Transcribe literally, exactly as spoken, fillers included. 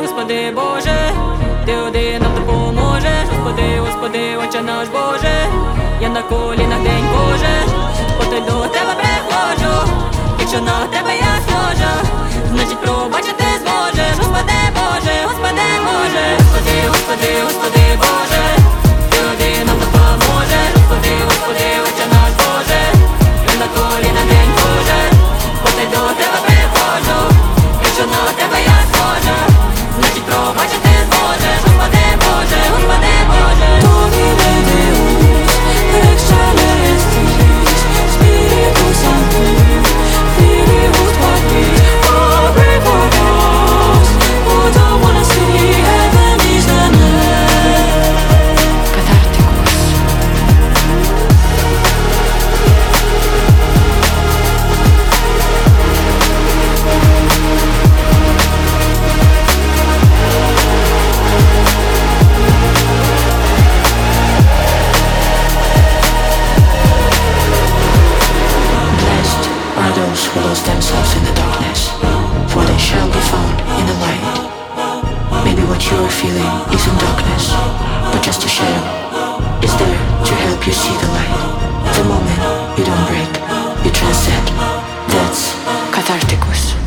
Господи Боже, Ти один нам допоможеш. Господи, Господи, Отче наш Боже, я на колінах день кожен, бо то й до Тебе приходжу. Якщо на Тебе я схожа, значить пробачити зможеш. Господи Боже, Господи Боже, Господи, Господи, Господи Боже, Ти один нам допоможеш. Господи, Господи, Отче наш Боже, я на колінах день кожен, бо то й до Тебе приходжу. Якщо на Тебе я схожа, значить пробачити зможеш. Господи Боже, Господи Боже. Domine Deus, Rex Celestis, Spiritus Sanctus, Filius Pacti, oh, pray for us, who don't wanna see heaven is the name. Catharticus. Blessed are those who lose themselves in the darkness, for they shall be found in the light. Maybe what you are feeling isn't darkness, but just a shadow is there to help you see the light. The moment you don't break, you transcend. That's Catharticus.